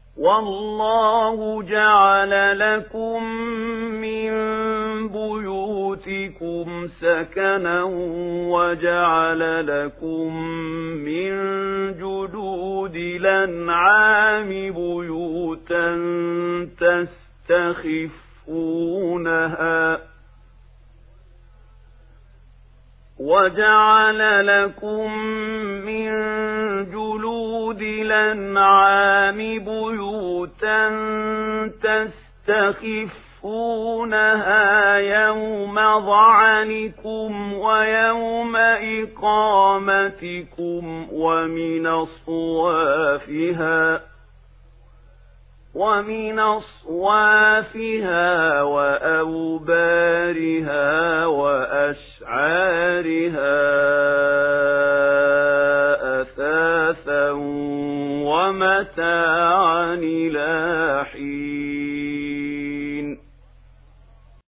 والله جعل لكم من بيوتكم سكنا وجعل لكم من جلود الأنعام بيوتا تستخفونها وجعل لكم من جلود الأنعام بيوتا تستخفونها يوم ظعنكم ويوم إقامتكم ومن أصوافها وأوبارها وأشعارها أثاثا ومتاعا إلى حين.